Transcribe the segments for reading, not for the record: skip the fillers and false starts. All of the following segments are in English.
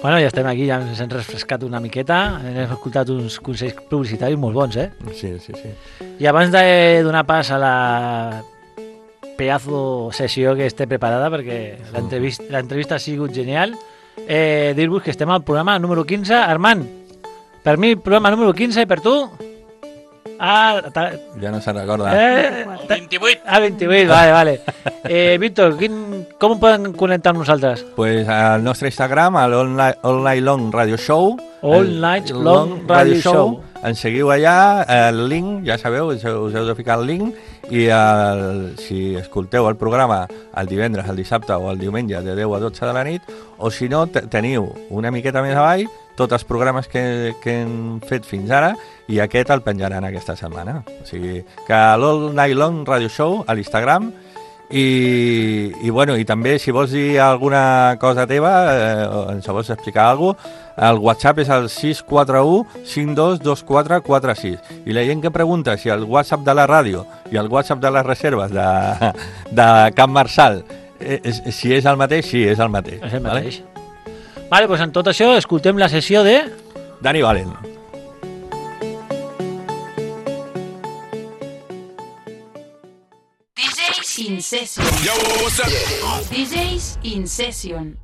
Bueno, ja estem aquí, ja ens hem refrescat una miqueta, hem escoltat uns consells publicitaris molt bons, Sí. I abans de donar pas a la pedazo sessió que esté preparada, perquè l'entrevista ha sigut genial, dir-vos que estem al programa número 15. Armand, per mi, programa número 15, per tu? Ja no se'n recorda. 28. 28, vale. Víctor, com poden connectar amb nosaltres? Pues al nostre Instagram, a l'All Night Long Radio Show. All Night Long Radio Show. Ens seguiu allà, el link, ja sabeu, us heu de ficar el link, i si escolteu el programa el divendres, el dissabte o el diumenge de 10 a 12 de la nit, o si no, teniu una miqueta més avall tots els programes que hem fet fins ara, i aquest el penjaran aquesta setmana. O sigui, que l'All Night Long Radio Show a l'Instagram, i bueno, i també si vols dir alguna cosa teva, ens vols explicar alguna cosa, el WhatsApp és el 641-522446, i la gent que pregunta si el WhatsApp de la ràdio i el WhatsApp de les reserves de Camp Marçal si és el mateix, sí, és el mateix. És el mateix. Vale, doncs en tot això escoltem la sessió de Dani Valent. DJs in Session. Yo, what's up? DJs in Session.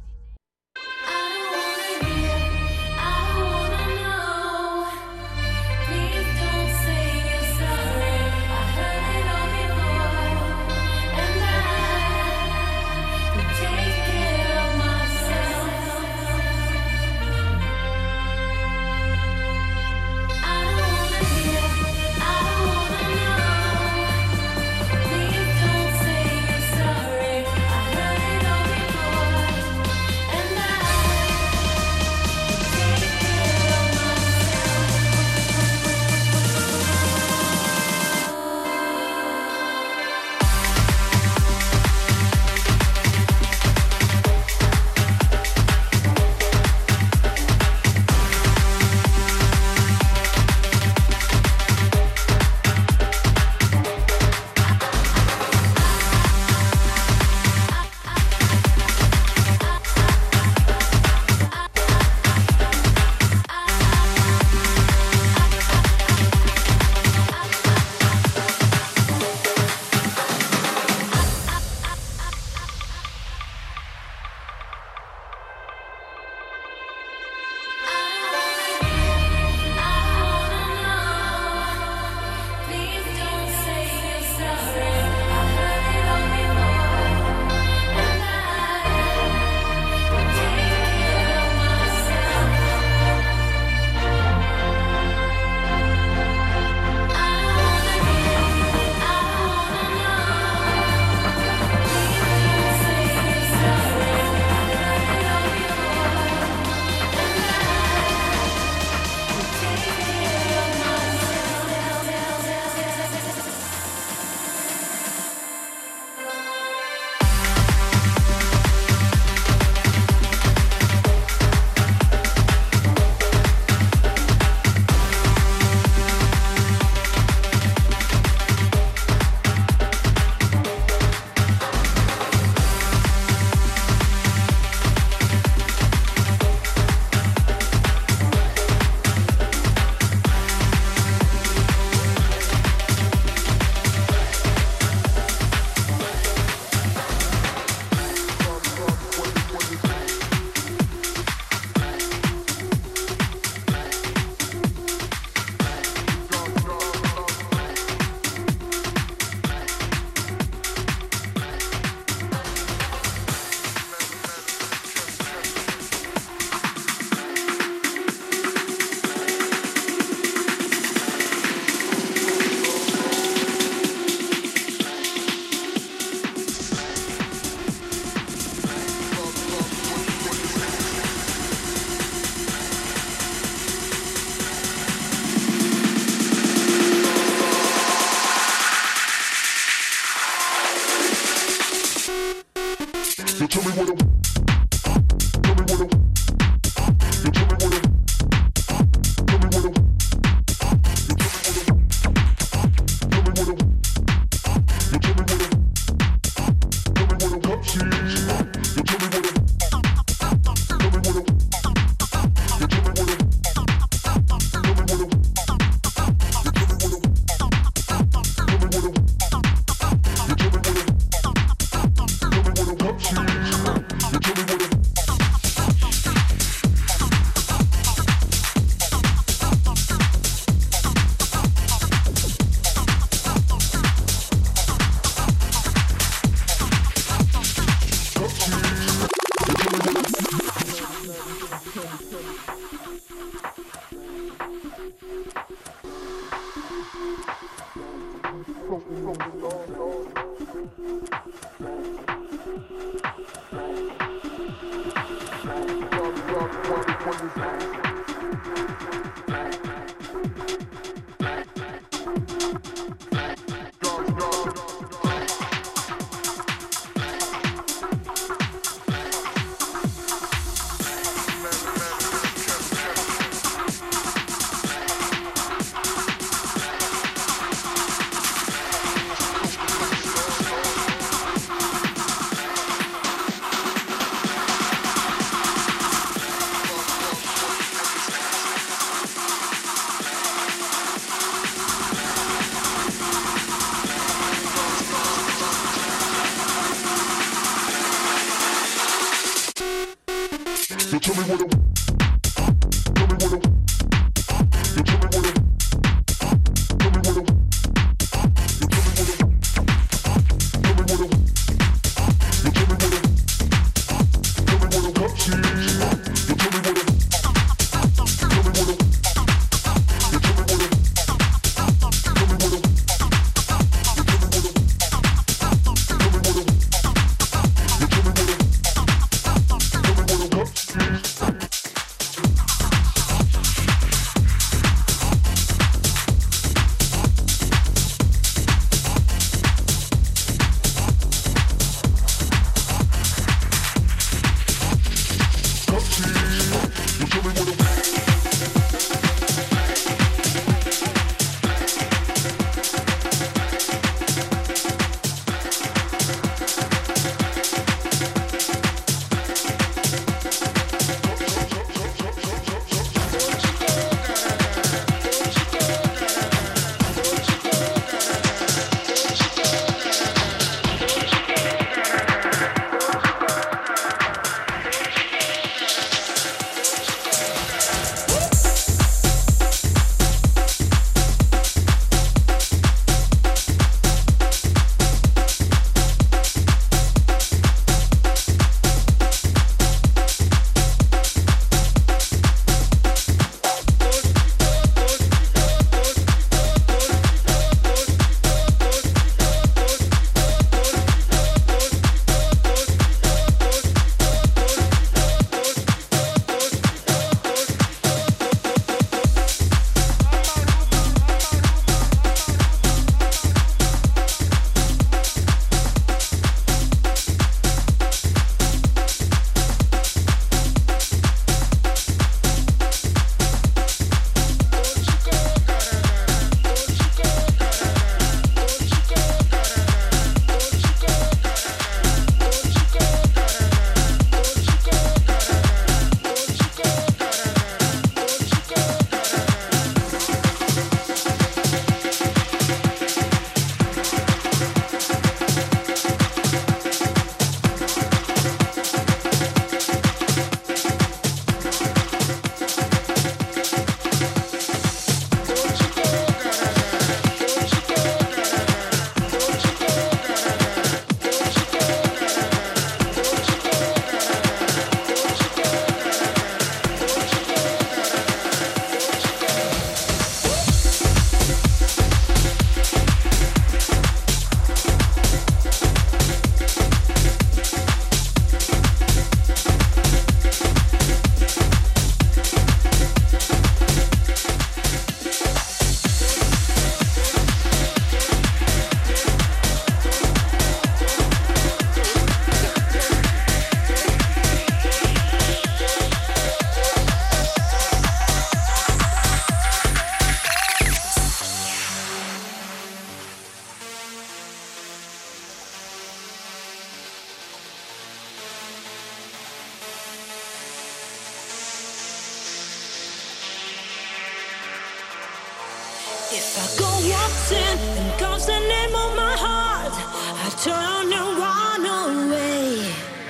If I go waltzing and calls the name of my heart, I turn and run away.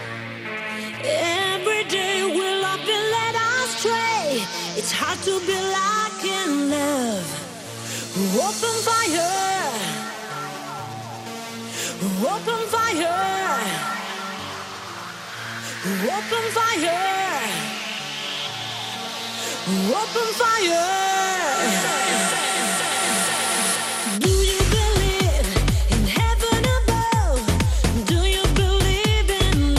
Every day we'll up and let us stray. It's hard to be like in love. Open fire, open fire, open fire, open fire. Do you believe in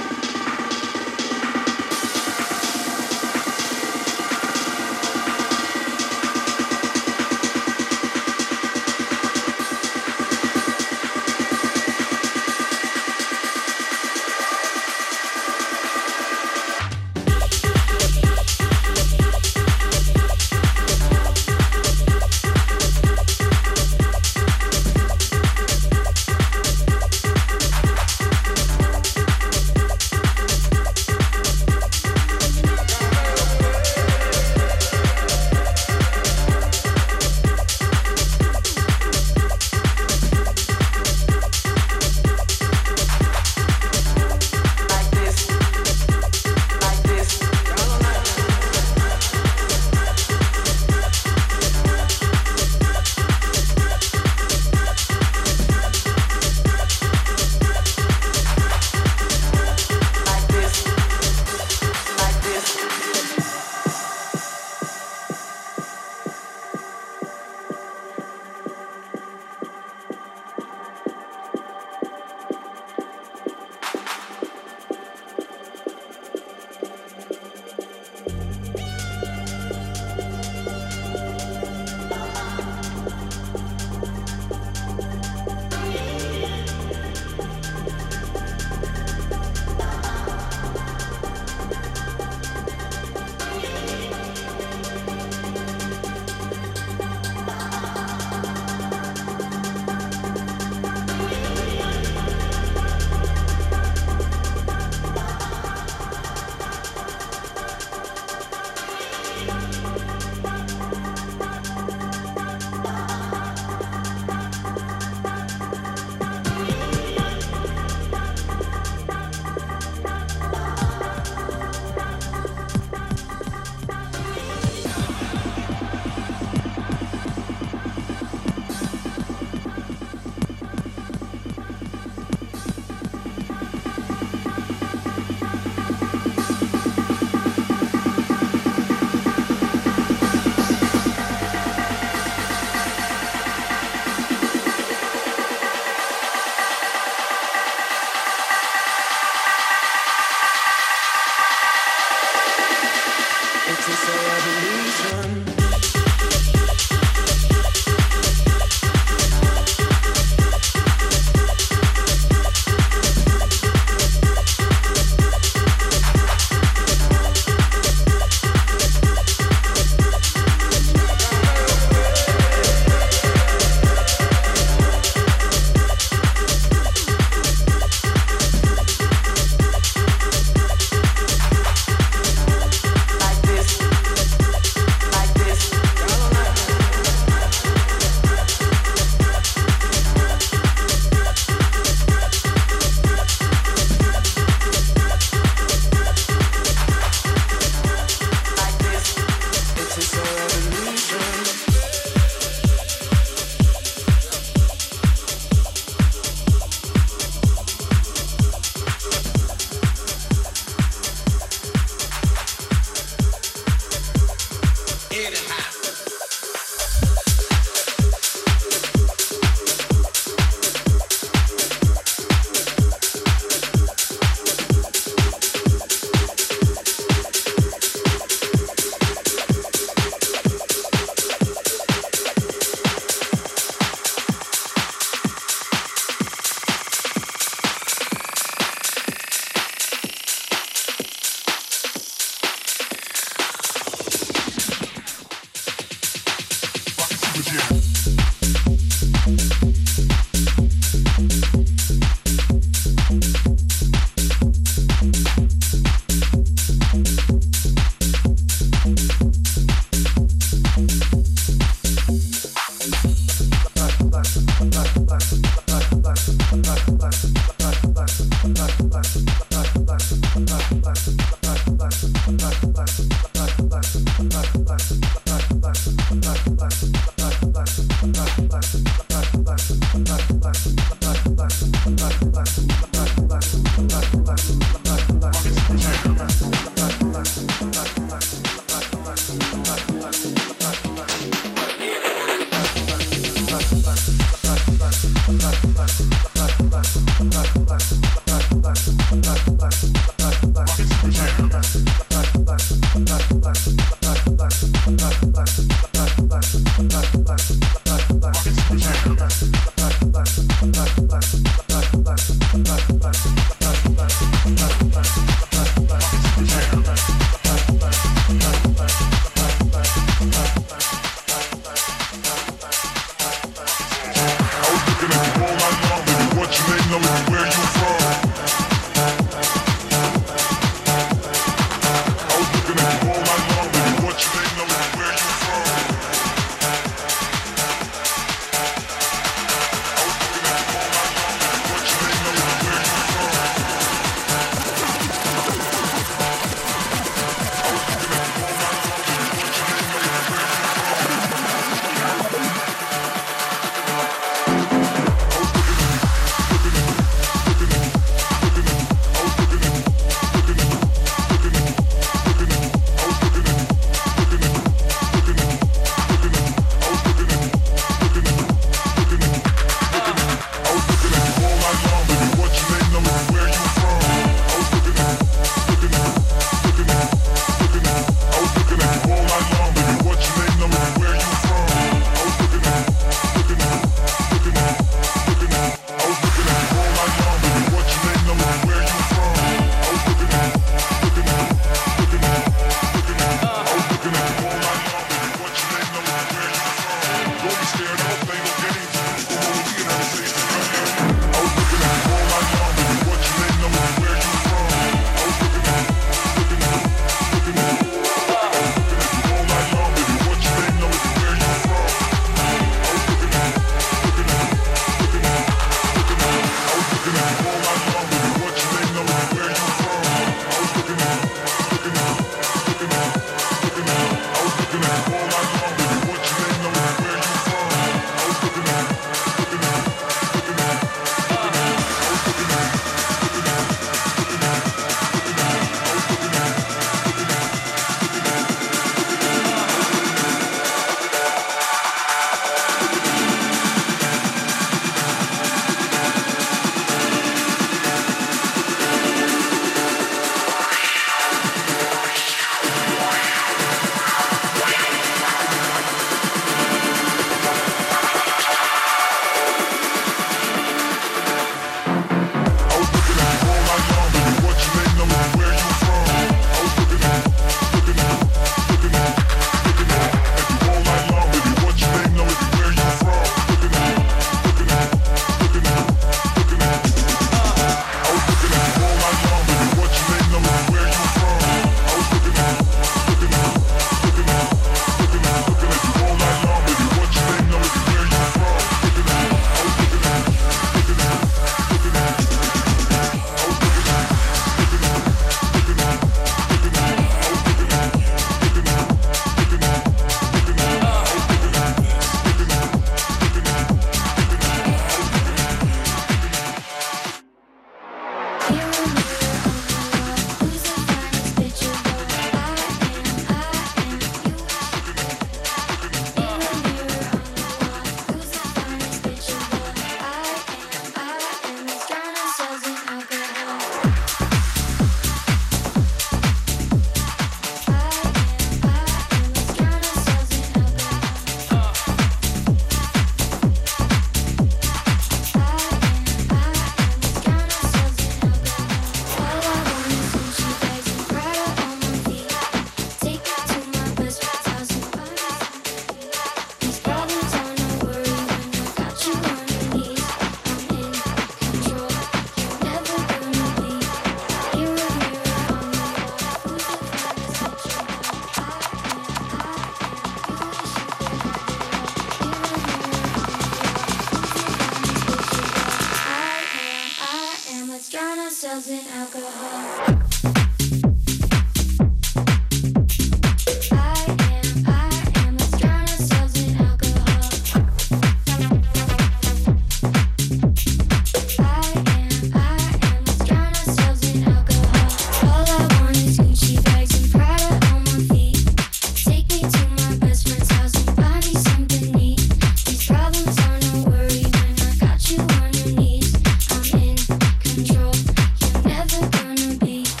Control, you're never gonna be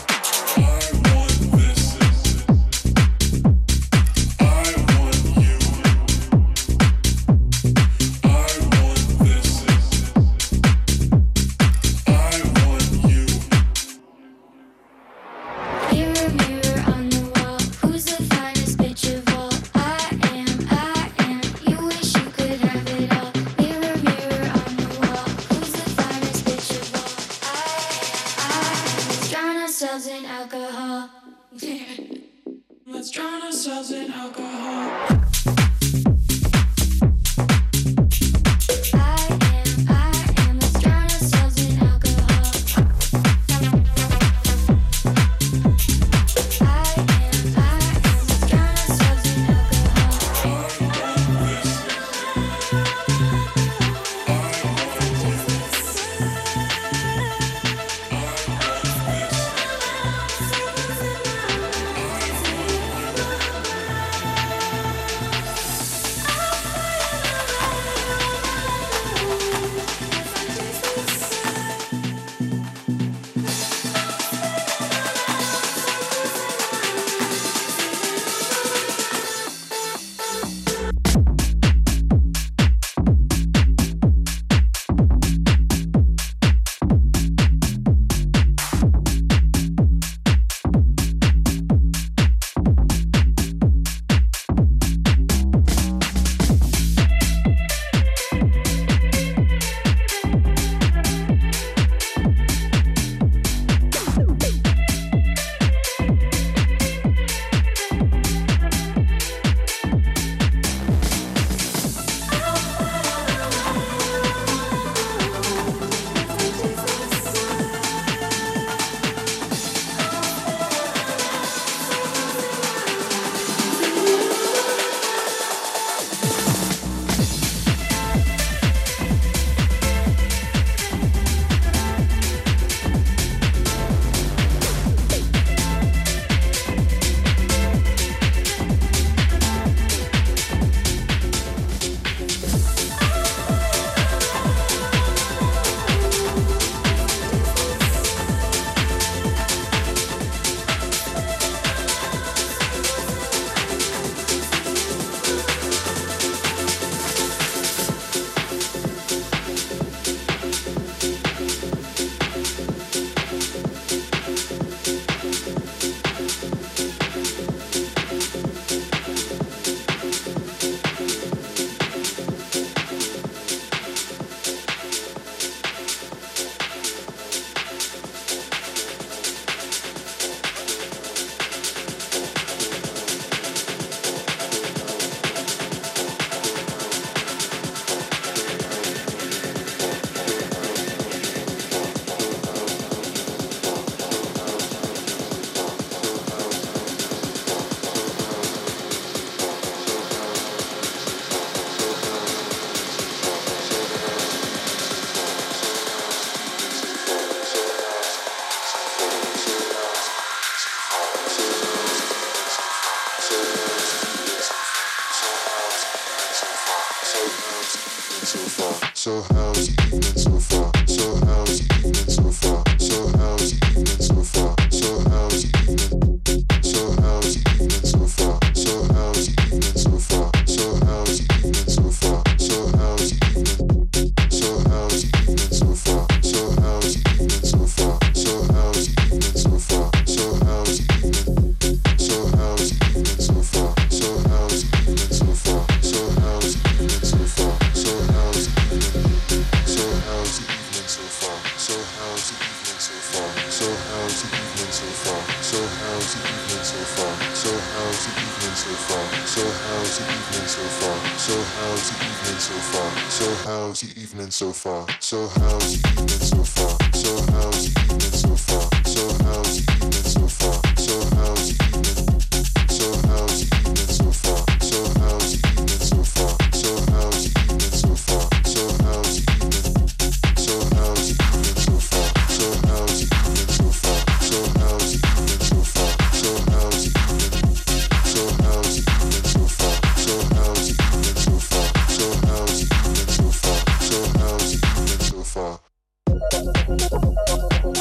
Let's drown ourselves in alcohol. Let's drown ourselves in alcohol. Let's drown ourselves in So how's the evening so far? So how's the evening so far? So how's the evening so far? So how's the evening? So how's the evening so far? So how's the evening so far? So how's the evening so far? So how's the evening? So how's the evening so far? So how's the evening so far? So how's the evening so far? So how's the evening? So how's the evening so far? So how's the evening so far? So how's the evening so far? So how's the evening? So how's the evening so far? So how's the evening so far? So how's the evening so far? So how's the evening so far? So how's the evening so far? So how's the evening so far? So how's the evening so far? So how's the evening so far? So how's the evening so far? So how's the evening so far? So how's the evening so far? So how's the evening? So how's the evening so far? So how's the evening so far? So how's the evening so far? So how's the evening? So how's the evening so far? So how's the evening so far? So how's the evening so far? So how's the evening? So how's the evening so far? So how's the evening so far? So how's the evening so far? So how's the evening so far?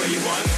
where you want.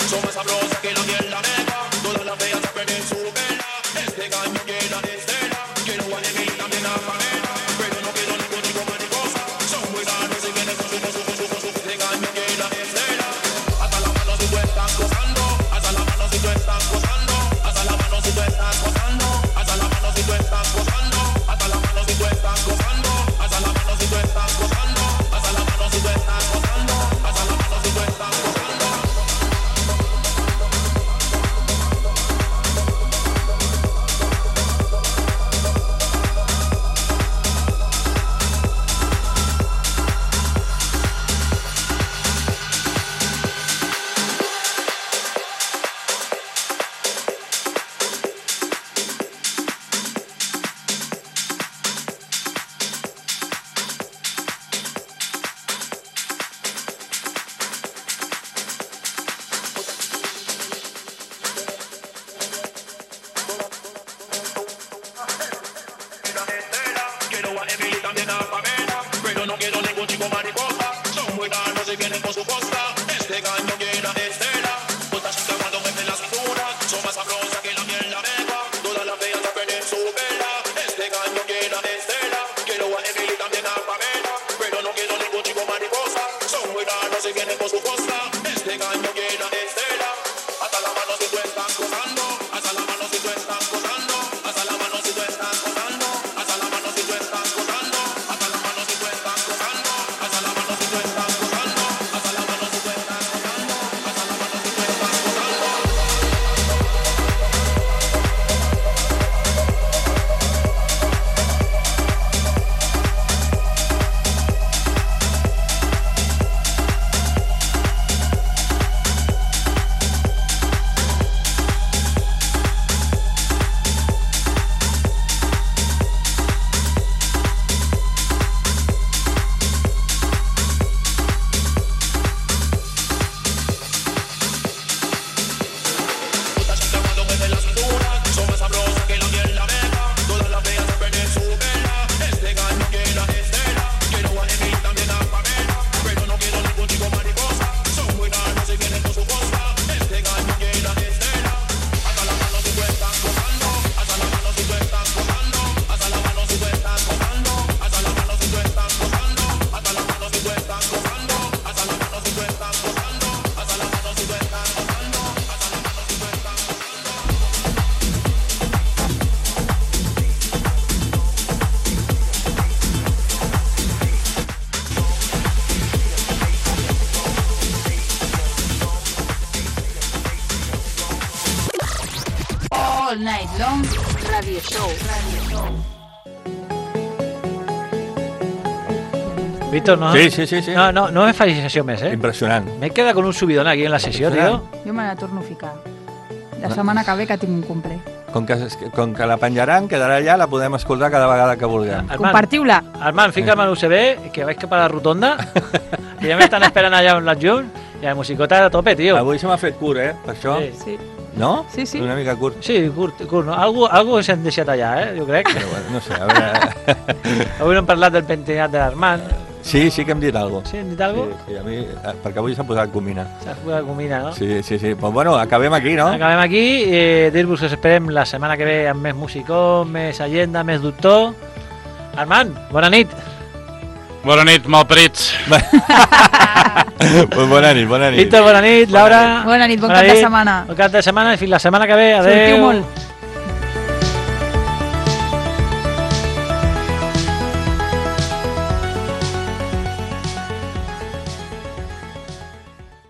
son más sabrosas que la miel la negra. Todas las feas se perden su vela. Este gallo llena de estela. Quiero a Emily también a Pamela, pero no quiero ningún chico mariposa. Son muy raros y vienen con su. Este gallo llena de estela. Hasta la mano si tú estás gozando. Hasta la mano si tú estás gozando. Hasta la mano si tú estás gozando. Hasta la mano si tú estás gozando. Hasta la mano si tú estás gozando. Hasta la mano si tú estás gozando. Hasta la mano si tú estás gozando. Hasta la mano si tú estás gozando. Quiero a Emily también a Pamela, pero no quiero ningún chico mariposa. Son muy raros y vienen con su costa. Este gallo llena de estela. Otras chicas cuando mueven la cintura son más sabrosas que la miel la negra. Todas las feas se perden su vela. Este gallo llena de estela. Quiero a Emily también a Pamela, pero no quiero ningún chico mariposa. Son muy raros y vienen con su costa. Este gallo llena de estela. Hasta la mano si tú estás gozando. Hasta la mano si tú estás gozando. Hasta la mano si tú estás gozando. Hasta la mano si tú estás gozando. Hasta la mano si tú estás gozando. Hasta la mano si tú estás gozando. Hasta la mano si tú estás gozando. Hasta la mano si tú estás gozando. Otras chicas cuando mueven la cintura son más sabrosas que la miel la negra. Todas las feas se perden su vela. Este gallo llena de estela. Quiero a Emily también a Pamela, pero no quiero ningún chico mariposa. Son muy raros y vienen con su costa. Este gallo llena de estela. Hasta la mano si tú estás gozando. Hasta la mano si tú estás gozando. Hasta la mano si tú estás gozando. Hasta la mano si tú estás gozando. Hasta la mano si tú estás gozando. Hasta la mano si tú estás gozando. Hasta la mano si tú estás gozando. Hasta la mano si tú estás gozando. All Night Long Radio Show. Víctor, no, Sí, sí, sí, sí. no me facis sessió més, eh? Impressionant. M'he quedat con un subidón aquí en la sessió, tio. Jo me la torno a ficar. La setmana que ve que tinc un cumple. Com que la penjaran, quedarà allà, la podem escoltar cada vegada que vulguem. Compartiu-la. Armand, fica'm a l'UCB, que vaig cap a la rotonda, que ja m'estan esperant allà on l'adjunt, i la musicota a tope, tio. Avui se m'ha fet curt, per això. Sí. Sí. No? Sí, sí. Una mica curt. Sí, curt, no? Algo s'han deixat allà, jo crec. Però bueno, no sé, a veure... Avui no hem parlat del pentinat de l'Armand. Sí, sí que hem dit alguna cosa. Sí, hem dit alguna cosa? Sí, a mi, perquè avui s'ha posat comina. S'ha posat comina, no? Sí, sí, sí. Pues bueno, acabem aquí, no? Acabem aquí. Dir-vos que us esperem la setmana que ve amb més musicó, més agenda, més doctor. Armand, bona nit. Bona nit, malparits. Pues bona nit, bona nit. Víctor, bona nit. Laura. Bona nit, bon cap de setmana. Bon cap de setmana i fins la setmana que ve. Adéu. Sortiu molt.